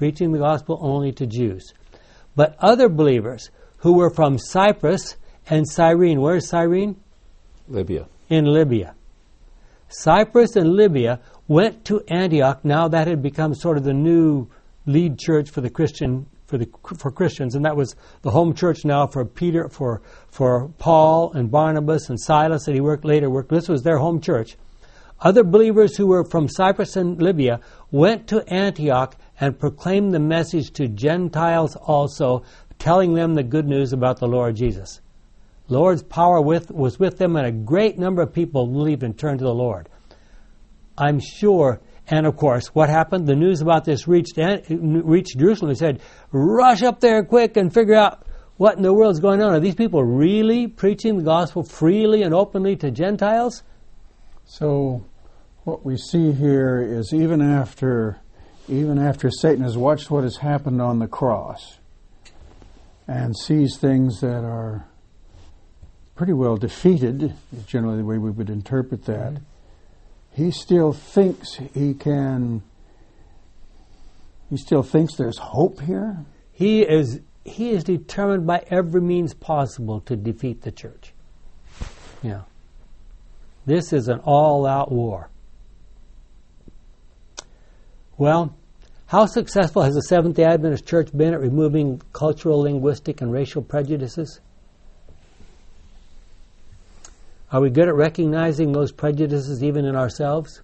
preaching the gospel only to Jews. But other believers who were from Cyprus and Cyrene, where's Cyrene? Libya. In Libya. Cyprus and Libya went to Antioch. Now that had become sort of the new lead church for the Christians, and that was the home church now for Peter, for Paul and Barnabas and Silas that he later worked. This was their home church. Other believers who were from Cyprus and Libya went to Antioch and proclaimed the message to Gentiles also, telling them the good news about the Lord Jesus. Lord's power was with them, and a great number of people believed and turned to the Lord. I'm sure, and of course, what happened? The news about this reached Jerusalem. They said, rush up there quick and figure out what in the world is going on. Are these people really preaching the gospel freely and openly to Gentiles? So what we see here is even after Satan has watched what has happened on the cross and sees things that are pretty well defeated, is generally the way we would interpret that, he still thinks he still thinks there's hope here? He is determined by every means possible to defeat the church. Yeah. This is an all-out war. Well, how successful has the Seventh-day Adventist Church been at removing cultural, linguistic, and racial prejudices? Are we good at recognizing those prejudices even in ourselves?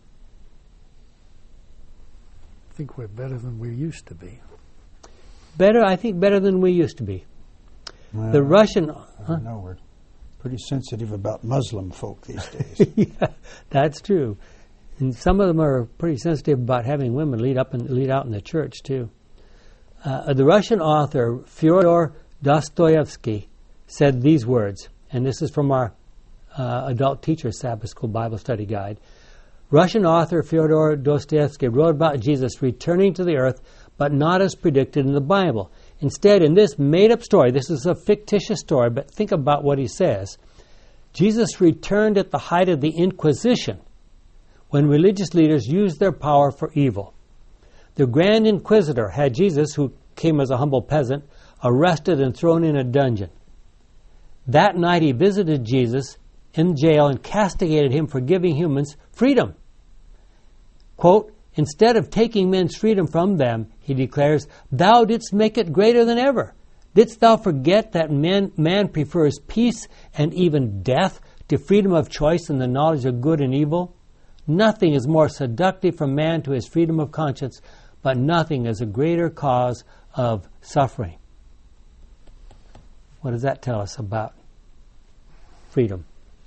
I think we're better than we used to be. I think better than we used to be. Well, the Russian... No, we're pretty sensitive about Muslim folk these days. Yeah, that's true. And some of them are pretty sensitive about having women lead out in the church, too. The Russian author Fyodor Dostoevsky said these words, and this is from our Adult Teacher Sabbath School Bible Study Guide. Russian author Fyodor Dostoevsky wrote about Jesus returning to the earth, but not as predicted in the Bible. Instead, in this made-up story, this is a fictitious story, but think about what he says. Jesus returned at the height of the Inquisition, when religious leaders used their power for evil. The Grand Inquisitor had Jesus, who came as a humble peasant, arrested and thrown in a dungeon. That night he visited Jesus in jail and castigated him for giving humans freedom. Quote, instead of taking men's freedom from them, he declares, thou didst make it greater than ever. Didst thou forget that man prefers peace and even death to freedom of choice and the knowledge of good and evil? Nothing is more seductive from man to his freedom of conscience, but nothing is a greater cause of suffering. What does that tell us about freedom?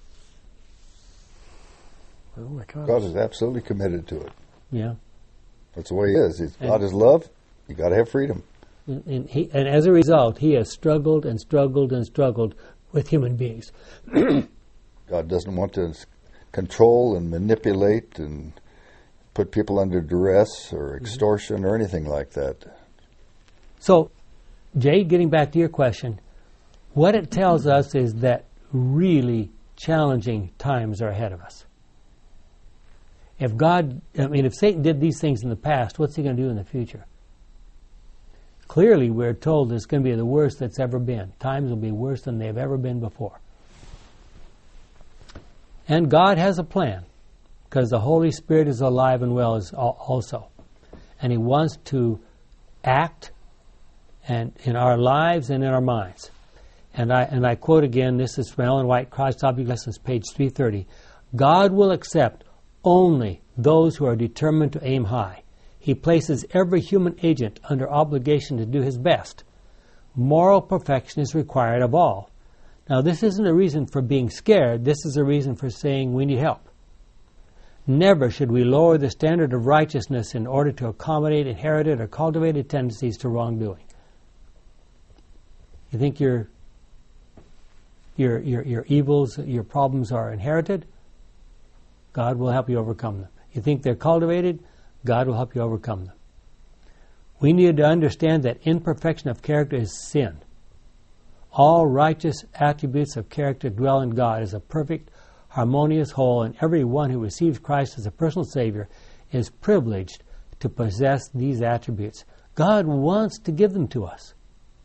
Well, God is absolutely committed to it. Yeah. That's the way he is. God is love. You got to have freedom. And as a result, he has struggled and struggled and struggled with human beings. God doesn't want to control and manipulate and put people under duress or extortion or anything like that. So, Jay, getting back to your question, what it tells us is that really challenging times are ahead of us. If Satan did these things in the past, what's he going to do in the future? Clearly, we're told it's going to be the worst that's ever been. Times will be worse than they've ever been before. And God has a plan, because the Holy Spirit is alive and well also. And he wants to act and in our lives and in our minds. And I quote again, this is from Ellen White, Christ Object Lessons, page 330. God will accept only those who are determined to aim high. He places every human agent under obligation to do his best. Moral perfection is required of all. Now, this isn't a reason for being scared. This is a reason for saying we need help. Never should we lower the standard of righteousness in order to accommodate inherited or cultivated tendencies to wrongdoing. You think your evils, your problems are inherited? God will help you overcome them. You think they're cultivated? God will help you overcome them. We need to understand that imperfection of character is sin. All righteous attributes of character dwell in God as a perfect, harmonious whole, and everyone who receives Christ as a personal Savior is privileged to possess these attributes. God wants to give them to us.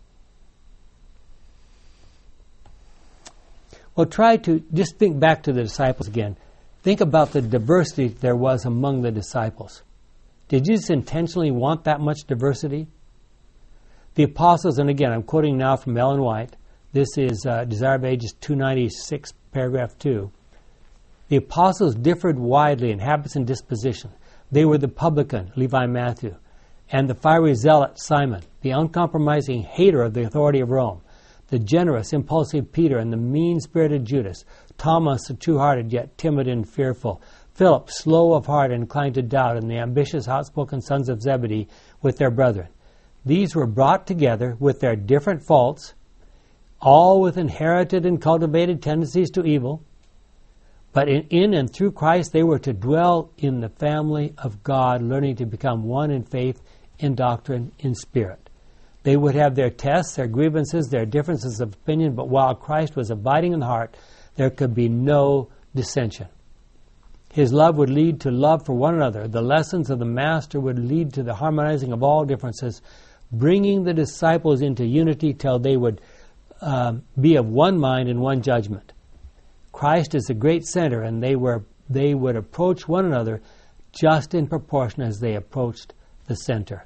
Well, try to just think back to the disciples again. Think about the diversity there was among the disciples. Did Jesus intentionally want that much diversity? The apostles, and again, I'm quoting now from Ellen White. This is Desire of Ages 296, paragraph 2. The apostles differed widely in habits and disposition. They were the publican, Levi Matthew, and the fiery zealot, Simon, the uncompromising hater of the authority of Rome, the generous, impulsive Peter, and the mean-spirited Judas, Thomas, the true-hearted yet timid and fearful, Philip, slow of heart and inclined to doubt, and the ambitious, outspoken sons of Zebedee with their brethren. These were brought together with their different faults, all with inherited and cultivated tendencies to evil, but in and through Christ they were to dwell in the family of God, learning to become one in faith, in doctrine, in spirit. They would have their tests, their grievances, their differences of opinion, but while Christ was abiding in the heart, there could be no dissension. His love would lead to love for one another. The lessons of the Master would lead to the harmonizing of all differences, bringing the disciples into unity till they would be of one mind and one judgment. Christ is the great center, and they would approach one another just in proportion as they approached the center.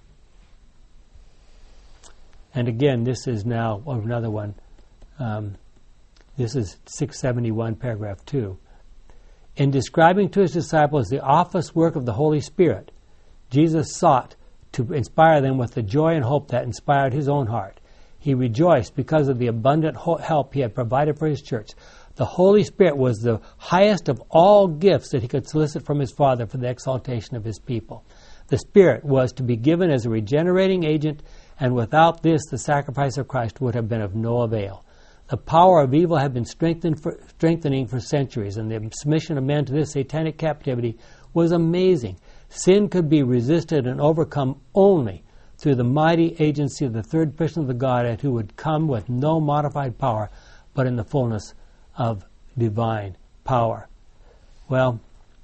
And again, this is now another one. This is 671, paragraph 2. In describing to his disciples the office work of the Holy Spirit, Jesus sought to inspire them with the joy and hope that inspired his own heart. He rejoiced because of the abundant help he had provided for his church. The Holy Spirit was the highest of all gifts that he could solicit from his Father for the exaltation of his people. The Spirit was to be given as a regenerating agent, and without this, the sacrifice of Christ would have been of no avail. The power of evil had been strengthening for centuries, and the submission of men to this satanic captivity was amazing. Sin could be resisted and overcome only through the mighty agency of the third person of the Godhead, who would come with no modified power, but in the fullness of divine power. Well,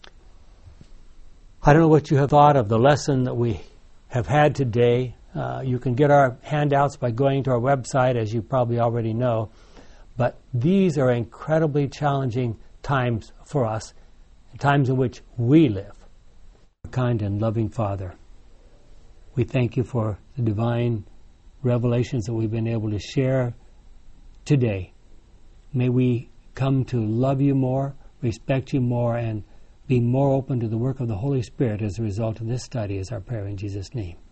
I don't know what you have thought of the lesson that we have had today. You can get our handouts by going to our website, as you probably already know. But these are incredibly challenging times for us, times in which we live. Kind and loving Father, we thank you for the divine revelations that we've been able to share today. May we come to love you more, respect you more, and be more open to the work of the Holy Spirit as a result of this study, is our prayer in Jesus' name.